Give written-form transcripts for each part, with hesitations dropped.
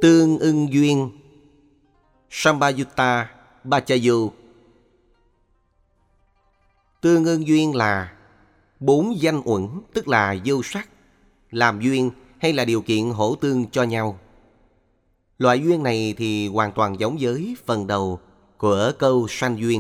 Tương ưng duyên Sambayutta Bhachayo. Tương ưng duyên là 4 danh uẩn, tức là vô sắc, làm duyên hay là điều kiện hỗ tương cho nhau. Loại duyên này thì hoàn toàn giống với phần đầu của câu sanh duyên.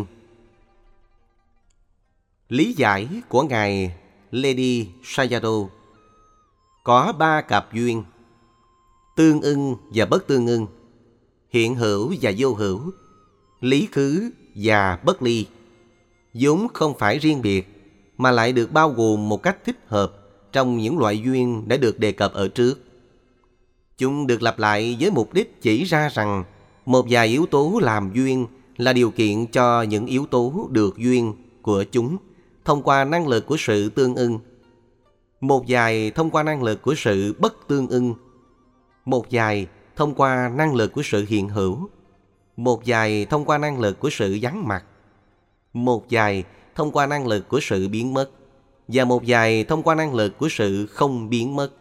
Lý giải của Ngài Ledi Sayadaw: có 3 cặp duyên: tương ưng và bất tương ưng, hiện hữu và vô hữu, lý khứ và bất ly, vốn không phải riêng biệt mà lại được bao gồm một cách thích hợp trong những loại duyên đã được đề cập ở trước. Chúng được lặp lại với mục đích chỉ ra rằng một vài yếu tố làm duyên là điều kiện cho những yếu tố được duyên của chúng thông qua năng lực của sự tương ưng. Một vài thông qua năng lực của sự bất tương ưng, một vài thông qua năng lực của sự hiện hữu, một vài thông qua năng lực của sự vắng mặt, một vài thông qua năng lực của sự biến mất, và một vài thông qua năng lực của sự không biến mất.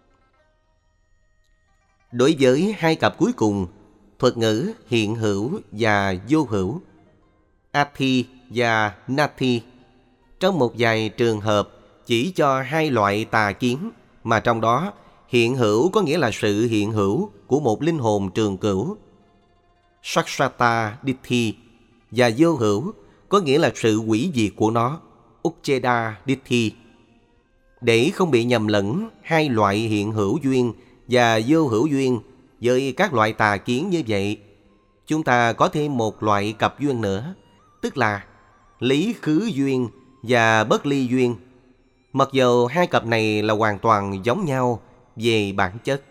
Đối với 2 cặp cuối cùng, thuật ngữ hiện hữu và vô hữu, Ati và Nati, trong một vài trường hợp chỉ cho 2 loại tà kiến, mà trong đó hiện hữu có nghĩa là sự hiện hữu của một linh hồn trường cửu, Saksata Ditti, và vô hữu có nghĩa là sự hủy diệt của nó, Ucheda Ditti. Để không bị nhầm lẫn 2 loại hiện hữu duyên và vô hữu duyên với các loại tà kiến như vậy, chúng ta có thêm một loại cặp duyên nữa, tức là lý khứ duyên và bất ly duyên. Mặc dầu 2 cặp này là hoàn toàn giống nhau về bản chất.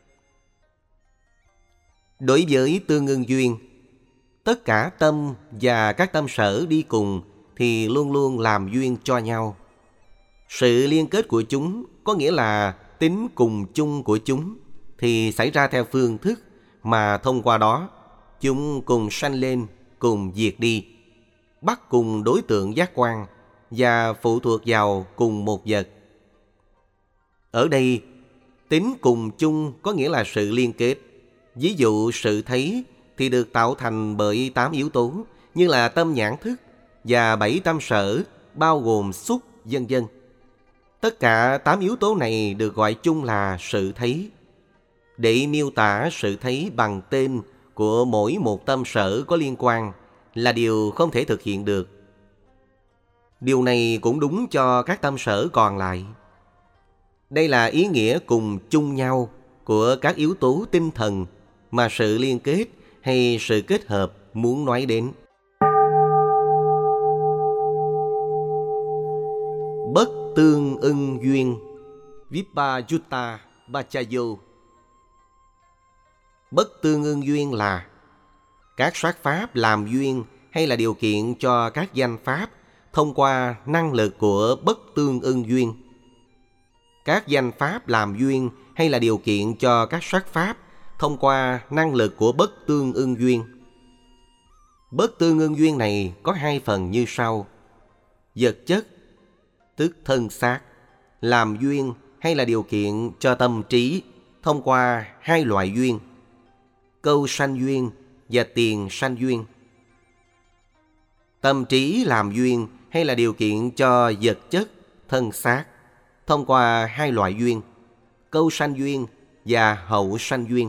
Đối với tương ưng duyên, tất cả tâm và các tâm sở đi cùng thì luôn luôn làm duyên cho nhau. Sự liên kết của chúng có nghĩa là tính cùng chung của chúng thì xảy ra theo phương thức mà thông qua đó chúng cùng sanh lên, cùng diệt đi, bắt cùng đối tượng giác quan và phụ thuộc vào cùng một vật. Ở đây, tính cùng chung có nghĩa là sự liên kết. Ví dụ sự thấy thì được tạo thành bởi 8 yếu tố như là tâm nhãn thức và 7 tâm sở bao gồm xúc, vân vân. Tất cả 8 yếu tố này được gọi chung là sự thấy. Để miêu tả sự thấy bằng tên của mỗi một tâm sở có liên quan là điều không thể thực hiện được. Điều này cũng đúng cho các tâm sở còn lại. Đây là ý nghĩa cùng chung nhau của các yếu tố tinh thần mà sự liên kết hay sự kết hợp muốn nói đến. Bất tương ưng duyên Vipajutta Bhachayo. Bất tương ưng duyên là các sắc pháp làm duyên hay là điều kiện cho các danh pháp thông qua năng lực của bất tương ưng duyên. Các danh pháp làm duyên hay là điều kiện cho các sắc pháp thông qua năng lực của bất tương ưng duyên. Bất tương ưng duyên này có 2 phần như sau. Vật chất, tức thân xác, làm duyên hay là điều kiện cho tâm trí thông qua 2 loại duyên: câu sanh duyên và tiền sanh duyên. Tâm trí làm duyên hay là điều kiện cho vật chất, thân xác thông qua 2 loại duyên: câu sanh duyên và hậu sanh duyên.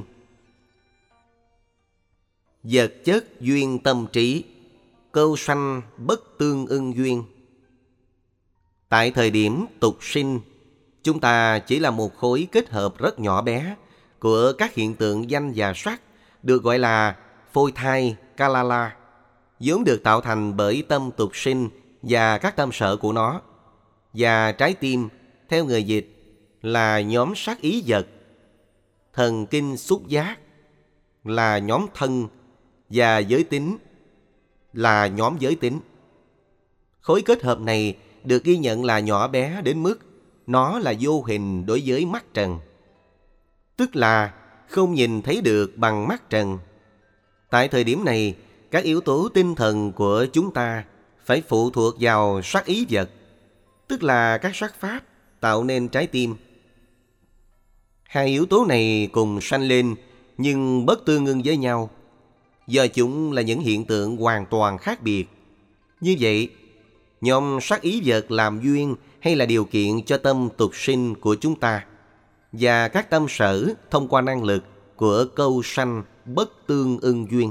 Vật chất duyên tâm trí, câu sanh bất tương ưng duyên. Tại thời điểm tục sinh, chúng ta chỉ là một khối kết hợp rất nhỏ bé của các hiện tượng danh và sắc, được gọi là phôi thai Kalala, vốn được tạo thành bởi tâm tục sinh và các tâm sở của nó. Và trái tim, theo người dịch, là nhóm sắc ý vật. Thần kinh xúc giác là nhóm thân, và giới tính là nhóm giới tính. Khối kết hợp này được ghi nhận là nhỏ bé đến mức nó là vô hình đối với mắt trần, tức là không nhìn thấy được bằng mắt trần. Tại thời điểm này, các yếu tố tinh thần của chúng ta phải phụ thuộc vào sắc ý vật, tức là các sắc pháp tạo nên trái tim. 2 yếu tố này cùng sanh lên nhưng bất tương ưng với nhau, do chúng là những hiện tượng hoàn toàn khác biệt. Như vậy, nhóm sắc ý vật làm duyên hay là điều kiện cho tâm tục sinh của chúng ta, và các tâm sở thông qua năng lực của câu sanh bất tương ưng duyên.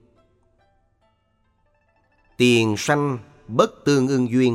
Tiền sanh bất tương ưng duyên.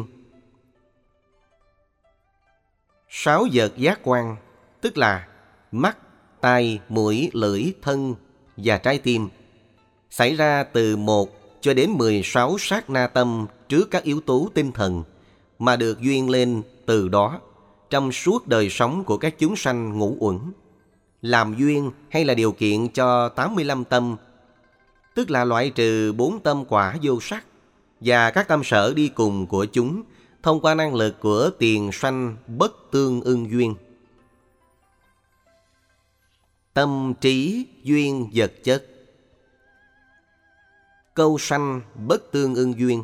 6 vật giác quan, tức là mắt, tai, mũi, lưỡi, thân và trái tim, xảy ra từ 1 cho đến 16 sát na tâm trước các yếu tố tinh thần, mà được duyên lên từ đó trong suốt đời sống của các chúng sanh ngũ uẩn, làm duyên hay là điều kiện cho 85 tâm, tức là loại trừ 4 tâm quả vô sắc và các tâm sở đi cùng của chúng thông qua năng lực của tiền sanh bất tương ưng duyên. Tâm trí duyên vật chất. Câu sanh bất tương ưng duyên.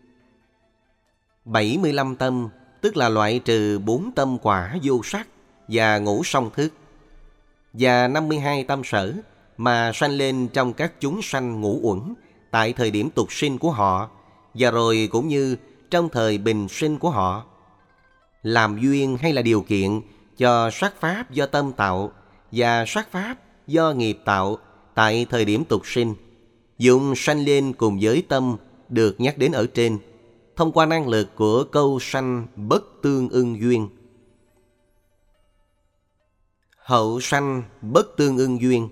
75 tâm, tức là loại trừ 4 tâm quả vô sắc và ngũ song thức, và 52 tâm sở mà sanh lên trong các chúng sanh ngũ uẩn tại thời điểm tục sinh của họ, và rồi cũng như trong thời bình sinh của họ, làm duyên hay là điều kiện cho sắc pháp do tâm tạo và sắc pháp do nghiệp tạo tại thời điểm tục sinh, dụng sanh lên cùng với tâm được nhắc đến ở trên, thông qua năng lực của câu sanh bất tương ưng duyên. Hậu sanh bất tương ưng duyên.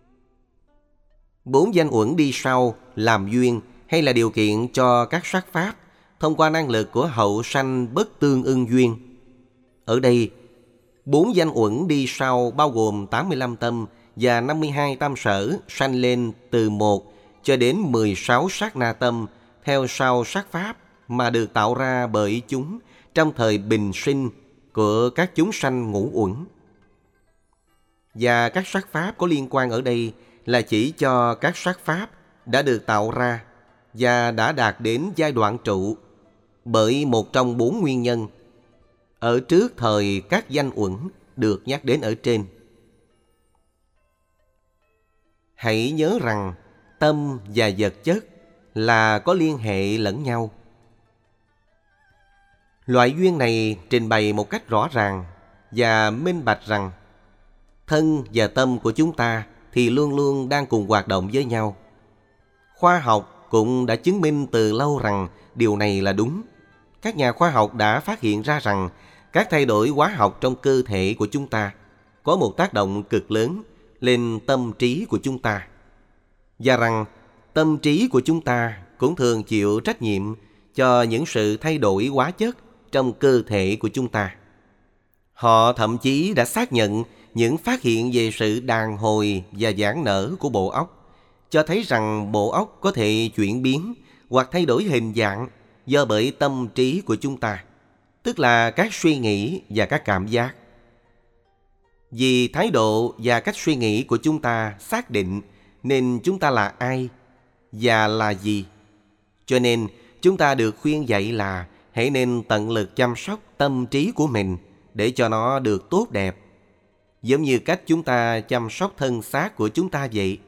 4 danh uẩn đi sau làm duyên hay là điều kiện cho các sắc pháp thông qua năng lực của hậu sanh bất tương ưng duyên. Ở đây, 4 danh uẩn đi sau bao gồm 85 tâm và 52 tâm sở sanh lên từ 1 cho đến 16 sát na tâm theo sau sắc pháp mà được tạo ra bởi chúng trong thời bình sinh của các chúng sanh ngũ uẩn. Và các sắc pháp có liên quan ở đây là chỉ cho các sắc pháp đã được tạo ra và đã đạt đến giai đoạn trụ bởi một trong 4 nguyên nhân ở trước thời các danh uẩn được nhắc đến ở trên. Hãy nhớ rằng tâm và vật chất là có liên hệ lẫn nhau. Loại duyên này trình bày một cách rõ ràng và minh bạch rằng thân và tâm của chúng ta thì luôn luôn đang cùng hoạt động với nhau. Khoa học cũng đã chứng minh từ lâu rằng điều này là đúng. Các nhà khoa học đã phát hiện ra rằng các thay đổi hóa học trong cơ thể của chúng ta có một tác động cực lớn lên tâm trí của chúng ta, và rằng tâm trí của chúng ta cũng thường chịu trách nhiệm cho những sự thay đổi hóa chất trong cơ thể của chúng ta. Họ thậm chí đã xác nhận những phát hiện về sự đàn hồi và giãn nở của bộ óc, cho thấy rằng bộ óc có thể chuyển biến hoặc thay đổi hình dạng do bởi tâm trí của chúng ta, tức là các suy nghĩ và các cảm giác. Vì thái độ và cách suy nghĩ của chúng ta xác định nên chúng ta là ai và là gì. Cho nên chúng ta được khuyên dạy là hãy nên tận lực chăm sóc tâm trí của mình để cho nó được tốt đẹp, giống như cách chúng ta chăm sóc thân xác của chúng ta vậy.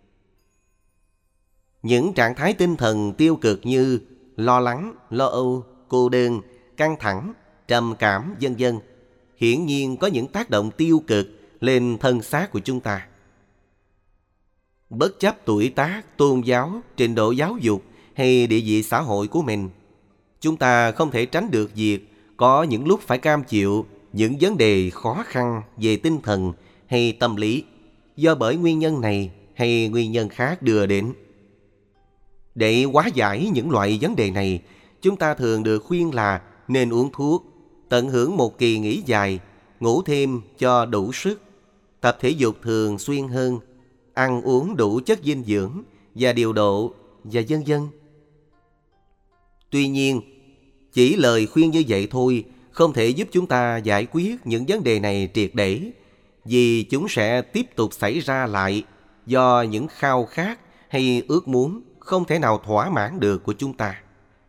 Những trạng thái tinh thần tiêu cực như lo lắng, lo âu, cô đơn, căng thẳng, trầm cảm, vân vân, hiển nhiên có những tác động tiêu cực lên thân xác của chúng ta. Bất chấp tuổi tác, tôn giáo, trình độ giáo dục hay địa vị xã hội của mình, chúng ta không thể tránh được việc có những lúc phải cam chịu những vấn đề khó khăn về tinh thần hay tâm lý do bởi nguyên nhân này hay nguyên nhân khác đưa đến. Để hóa giải những loại vấn đề này, chúng ta thường được khuyên là nên uống thuốc, tận hưởng một kỳ nghỉ dài, ngủ thêm cho đủ sức, tập thể dục thường xuyên hơn, ăn uống đủ chất dinh dưỡng và điều độ và vân vân. Tuy nhiên, chỉ lời khuyên như vậy thôi không thể giúp chúng ta giải quyết những vấn đề này triệt để, vì chúng sẽ tiếp tục xảy ra lại do những khao khát hay ước muốn không thể nào thỏa mãn được của chúng ta.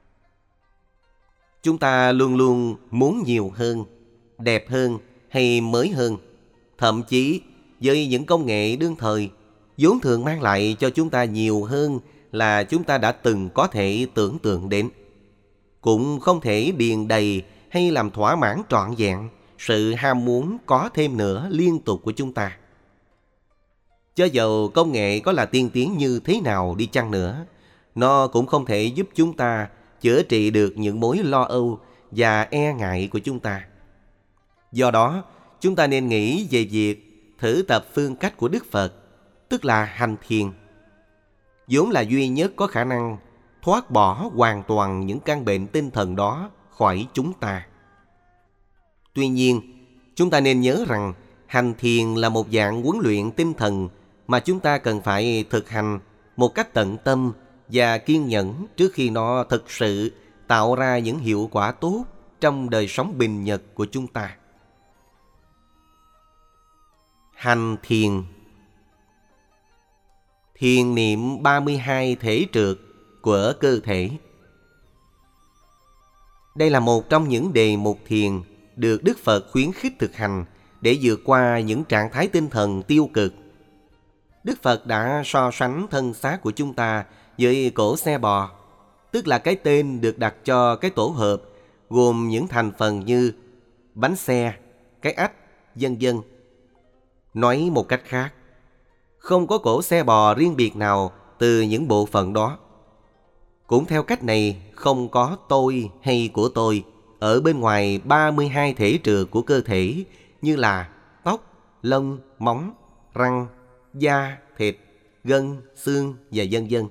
Chúng ta luôn luôn muốn nhiều hơn, đẹp hơn hay mới hơn. Thậm chí với những công nghệ đương thời, vốn thường mang lại cho chúng ta nhiều hơn là chúng ta đã từng có thể tưởng tượng đến. Cũng không thể điền đầy hay làm thỏa mãn trọn vẹn sự ham muốn có thêm nữa liên tục của chúng ta. Cho dầu công nghệ có là tiên tiến như thế nào đi chăng nữa, nó cũng không thể giúp chúng ta chữa trị được những mối lo âu và e ngại của chúng ta. Do đó, chúng ta nên nghĩ về việc thử tập phương cách của Đức Phật, tức là hành thiền, vốn là duy nhất có khả năng thoát bỏ hoàn toàn những căn bệnh tinh thần đó khỏi chúng ta. Tuy nhiên, chúng ta nên nhớ rằng hành thiền là một dạng huấn luyện tinh thần mà chúng ta cần phải thực hành một cách tận tâm và kiên nhẫn trước khi nó thực sự tạo ra những hiệu quả tốt trong đời sống bình nhật của chúng ta. Hành thiền. Thiền niệm 32 thể trượt của cơ thể. Đây là một trong những đề mục thiền được Đức Phật khuyến khích thực hành để vượt qua những trạng thái tinh thần tiêu cực. Đức Phật đã so sánh thân xác của chúng ta với cỗ xe bò, tức là cái tên được đặt cho cái tổ hợp gồm những thành phần như bánh xe, cái ách, vân vân. Nói một cách khác, không có cỗ xe bò riêng biệt nào từ những bộ phận đó. Cũng theo cách này, không có tôi hay của tôi ở bên ngoài 32 thể trượt của cơ thể như là tóc, lông, móng, răng, da, thịt, gân, xương và vân vân.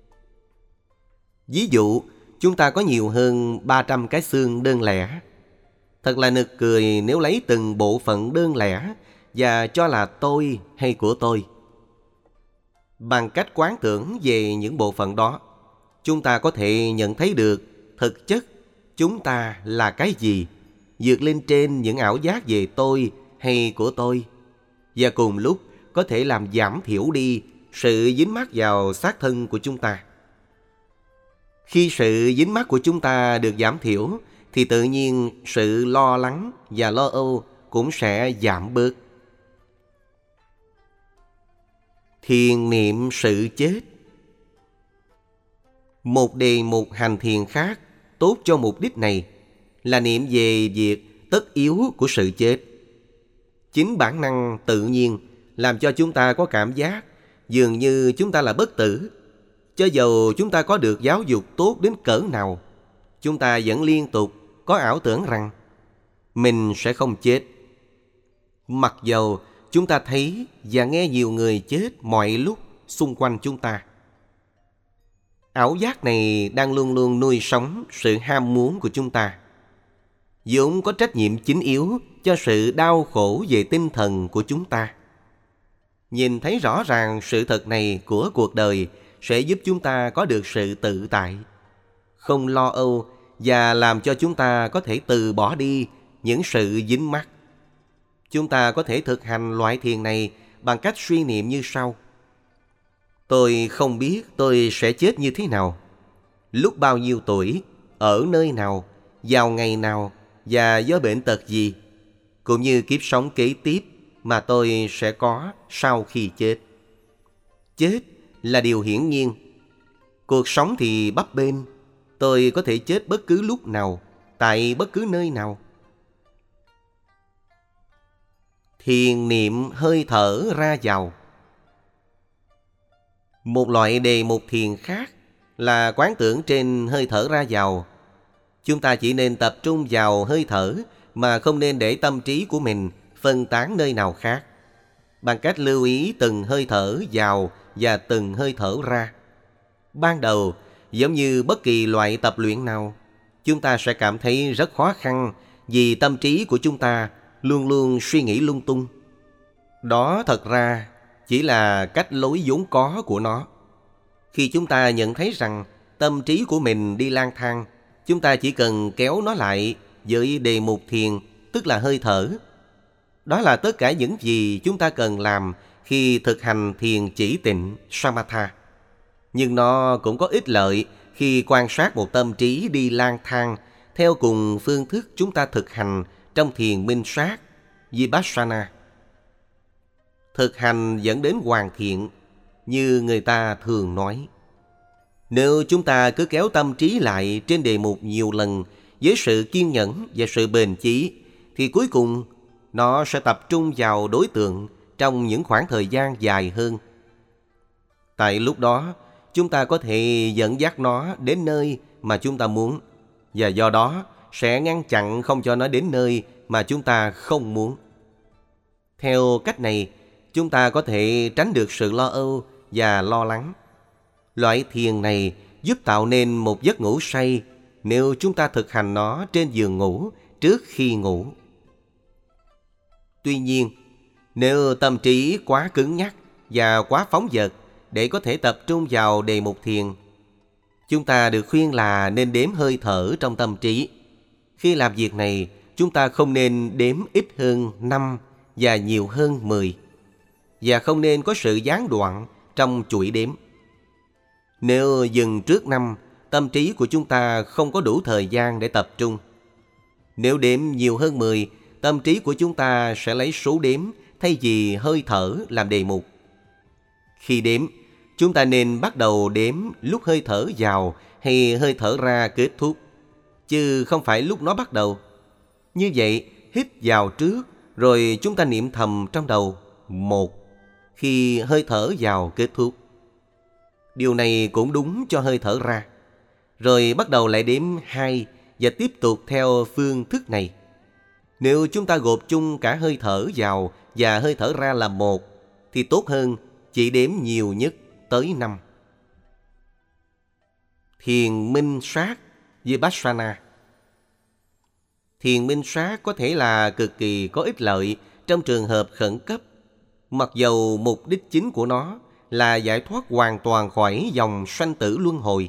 Ví dụ, chúng ta có nhiều hơn 300 cái xương đơn lẻ. Thật là nực cười nếu lấy từng bộ phận đơn lẻ và cho là tôi hay của tôi. Bằng cách quán tưởng về những bộ phận đó, chúng ta có thể nhận thấy được thực chất chúng ta là cái gì, vượt lên trên những ảo giác về tôi hay của tôi, và cùng lúc có thể làm giảm thiểu đi sự dính mắc vào xác thân của chúng ta. Khi sự dính mắc của chúng ta được giảm thiểu, thì tự nhiên sự lo lắng và lo âu cũng sẽ giảm bớt. Thiền niệm sự chết. Một đề mục hành thiền khác tốt cho mục đích này là niệm về việc tất yếu của sự chết. Chính bản năng tự nhiên làm cho chúng ta có cảm giác dường như chúng ta là bất tử. Cho dầu chúng ta có được giáo dục tốt đến cỡ nào, chúng ta vẫn liên tục có ảo tưởng rằng mình sẽ không chết. Mặc dầu chúng ta thấy và nghe nhiều người chết mọi lúc xung quanh chúng ta. Ảo giác này đang luôn luôn nuôi sống sự ham muốn của chúng ta, vốn có trách nhiệm chính yếu cho sự đau khổ về tinh thần của chúng ta. Nhìn thấy rõ ràng sự thật này của cuộc đời sẽ giúp chúng ta có được sự tự tại, không lo âu và làm cho chúng ta có thể từ bỏ đi những sự dính mắc. Chúng ta có thể thực hành loại thiền này bằng cách suy niệm như sau. Tôi không biết tôi sẽ chết như thế nào, lúc bao nhiêu tuổi, ở nơi nào, vào ngày nào và do bệnh tật gì, cũng như kiếp sống kế tiếp mà tôi sẽ có sau khi chết. Chết là điều hiển nhiên. Cuộc sống thì bấp bênh. Tôi có thể chết bất cứ lúc nào, tại bất cứ nơi nào. Thiền niệm hơi thở ra vào. Một loại đề mục thiền khác là quán tưởng trên hơi thở ra vào. Chúng ta chỉ nên tập trung vào hơi thở mà không nên để tâm trí của mình phân tán nơi nào khác, bằng cách lưu ý từng hơi thở vào và từng hơi thở ra. Ban đầu, giống như bất kỳ loại tập luyện nào, chúng ta sẽ cảm thấy rất khó khăn vì tâm trí của chúng ta luôn luôn suy nghĩ lung tung. Đó thật ra chỉ là cách lối vốn có của nó. Khi chúng ta nhận thấy rằng tâm trí của mình đi lang thang, chúng ta chỉ cần kéo nó lại với đề mục thiền, tức là hơi thở. Đó là tất cả những gì chúng ta cần làm khi thực hành thiền chỉ tịnh Samatha. Nhưng nó cũng có ích lợi khi quan sát một tâm trí đi lang thang theo cùng phương thức chúng ta thực hành trong thiền minh sát Vipassana. Thực hành dẫn đến hoàn thiện Như người ta thường nói, nếu chúng ta cứ kéo tâm trí lại trên đề mục nhiều lần với sự kiên nhẫn và sự bền chí, thì cuối cùng nó sẽ tập trung vào đối tượng trong những khoảng thời gian dài hơn. Tại lúc đó, chúng ta có thể dẫn dắt nó đến nơi mà chúng ta muốn, và do đó sẽ ngăn chặn không cho nó đến nơi mà chúng ta không muốn. Theo cách này, chúng ta có thể tránh được sự lo âu và lo lắng. Loại thiền này giúp tạo nên một giấc ngủ say nếu chúng ta thực hành nó trên giường ngủ trước khi ngủ. Tuy nhiên, nếu tâm trí quá cứng nhắc và quá phóng dật để có thể tập trung vào đề mục thiền, chúng ta được khuyên là nên đếm hơi thở trong tâm trí. Khi làm việc này, chúng ta không nên đếm ít hơn 5 và nhiều hơn 10, và không nên có sự gián đoạn trong chuỗi đếm. Nếu dừng trước 5, tâm trí của chúng ta không có đủ thời gian để tập trung. Nếu đếm nhiều hơn 10, tâm trí của chúng ta sẽ lấy số đếm thay vì hơi thở làm đề mục. Khi đếm, chúng ta nên bắt đầu đếm lúc hơi thở vào hay hơi thở ra kết thúc, chứ không phải lúc nó bắt đầu. Như vậy, hít vào trước, rồi chúng ta niệm thầm trong đầu 1 khi hơi thở vào kết thúc. Điều này cũng đúng cho hơi thở ra. Rồi bắt đầu lại đếm 2 và tiếp tục theo phương thức này. Nếu chúng ta gộp chung cả hơi thở vào và hơi thở ra là 1, thì tốt hơn chỉ đếm nhiều nhất tới 5. Thiền minh sát Vipassana. Thiền minh sát có thể là cực kỳ có ích lợi trong trường hợp khẩn cấp, mặc dầu mục đích chính của nó là giải thoát hoàn toàn khỏi dòng sanh tử luân hồi.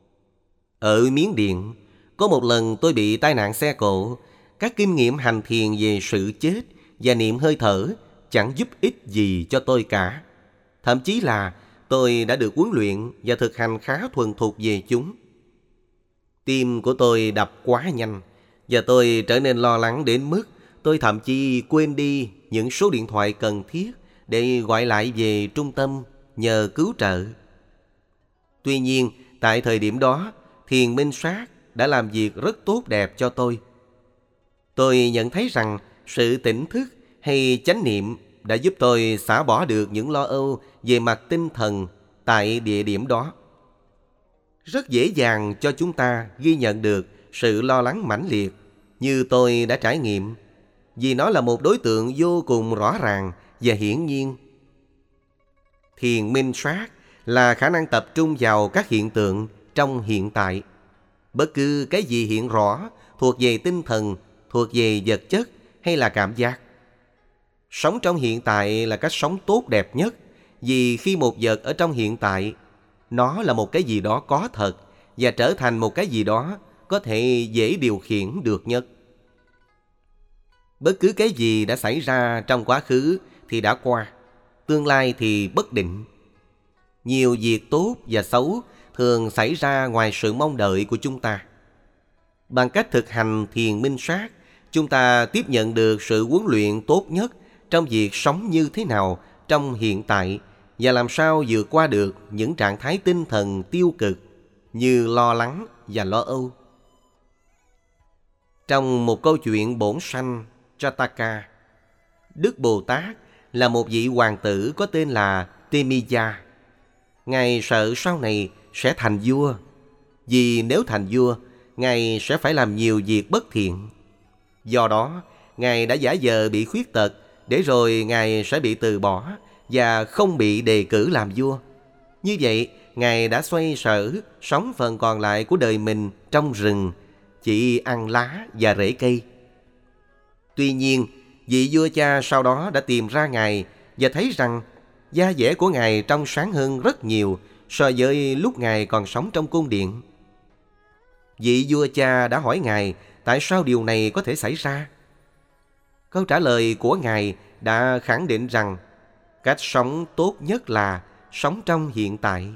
Ở Miến Điện, có một lần tôi bị tai nạn xe cộ. Các kinh nghiệm hành thiền về sự chết và niệm hơi thở chẳng giúp ích gì cho tôi cả. Thậm chí là tôi đã được huấn luyện và thực hành khá thuần thục về chúng. Tim của tôi đập quá nhanh, và tôi trở nên lo lắng đến mức tôi thậm chí quên đi những số điện thoại cần thiết để gọi lại về trung tâm nhờ cứu trợ. Tuy nhiên, tại thời điểm đó, thiền minh sát đã làm việc rất tốt đẹp cho tôi. Tôi nhận thấy rằng sự tỉnh thức hay chánh niệm đã giúp tôi xả bỏ được những lo âu về mặt tinh thần tại địa điểm đó. Rất dễ dàng cho chúng ta ghi nhận được sự lo lắng mãnh liệt như tôi đã trải nghiệm, vì nó là một đối tượng vô cùng rõ ràng và hiển nhiên. Thiền minh sát là khả năng tập trung vào các hiện tượng trong hiện tại. Bất cứ cái gì hiện rõ thuộc về tinh thần, thuộc về vật chất hay là cảm giác. Sống trong hiện tại là cách sống tốt đẹp nhất, vì khi một vật ở trong hiện tại, nó là một cái gì đó có thật và trở thành một cái gì đó có thể dễ điều khiển được nhất. Bất cứ cái gì đã xảy ra trong quá khứ thì đã qua, tương lai thì bất định. Nhiều việc tốt và xấu thường xảy ra ngoài sự mong đợi của chúng ta. Bằng cách thực hành thiền minh sát, chúng ta tiếp nhận được sự huấn luyện tốt nhất trong việc sống như thế nào trong hiện tại và làm sao vượt qua được những trạng thái tinh thần tiêu cực như lo lắng và lo âu. Trong một câu chuyện bổn sanh Jataka, Đức Bồ Tát là một vị hoàng tử có tên là Temiya. Ngài sợ sau này sẽ thành vua, vì nếu thành vua, Ngài sẽ phải làm nhiều việc bất thiện. Do đó, Ngài đã giả vờ bị khuyết tật, để rồi Ngài sẽ bị từ bỏ và không bị đề cử làm vua. Như vậy, Ngài đã xoay sở sống phần còn lại của đời mình trong rừng, chỉ ăn lá và rễ cây. Tuy nhiên, vị vua cha sau đó đã tìm ra Ngài và thấy rằng da dẻ của Ngài trong sáng hơn rất nhiều so với lúc Ngài còn sống trong cung điện. Vị vua cha đã hỏi Ngài tại sao điều này có thể xảy ra. Câu trả lời của Ngài đã khẳng định rằng cách sống tốt nhất là sống trong hiện tại.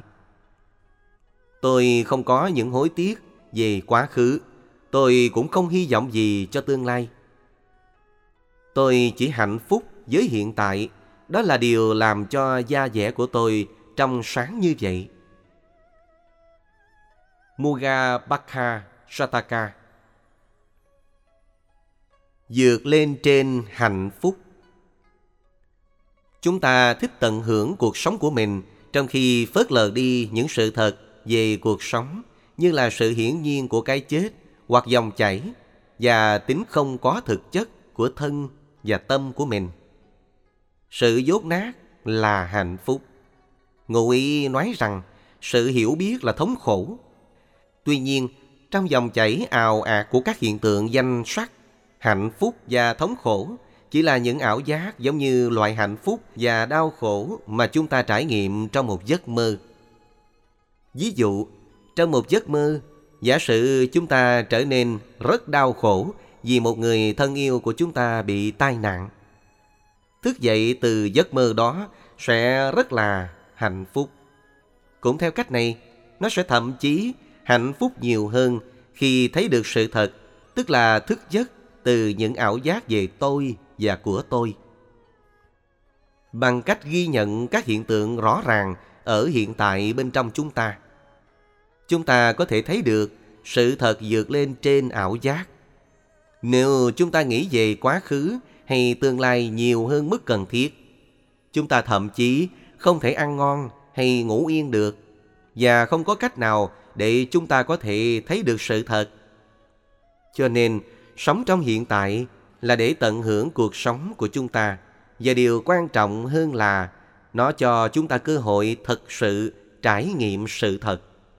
Tôi không có những hối tiếc về quá khứ. Tôi cũng không hy vọng gì cho tương lai. Tôi chỉ hạnh phúc với hiện tại. Đó là điều làm cho da dẻ của tôi trong sáng như vậy. Mugabhakha Sataka. Vượt lên trên hạnh phúc. Chúng ta thích tận hưởng cuộc sống của mình, trong khi phớt lờ đi những sự thật về cuộc sống, như là sự hiển nhiên của cái chết hoặc dòng chảy và tính không có thực chất của thân và tâm của mình. Sự dốt nát là hạnh phúc. Ngụ ý nói rằng sự hiểu biết là thống khổ. Tuy nhiên, trong dòng chảy ào ạt của các hiện tượng danh sắc, hạnh phúc và thống khổ chỉ là những ảo giác, giống như loại hạnh phúc và đau khổ mà chúng ta trải nghiệm trong một giấc mơ. Ví dụ, trong một giấc mơ, giả sử chúng ta trở nên rất đau khổ vì một người thân yêu của chúng ta bị tai nạn. Thức dậy từ giấc mơ đó sẽ rất là hạnh phúc. Cũng theo cách này, nó sẽ thậm chí hạnh phúc nhiều hơn khi thấy được sự thật, tức là thức giấc từ những ảo giác về tôi và của tôi. Bằng cách ghi nhận các hiện tượng rõ ràng ở hiện tại bên trong chúng ta có thể thấy được sự thật vượt lên trên ảo giác. Nếu chúng ta nghĩ về quá khứ hay tương lai nhiều hơn mức cần thiết, chúng ta thậm chí không thể ăn ngon hay ngủ yên được, và không có cách nào để chúng ta có thể thấy được sự thật. Cho nên, sống trong hiện tại là để tận hưởng cuộc sống của chúng ta, và điều quan trọng hơn là nó cho chúng ta cơ hội thực sự trải nghiệm sự thật.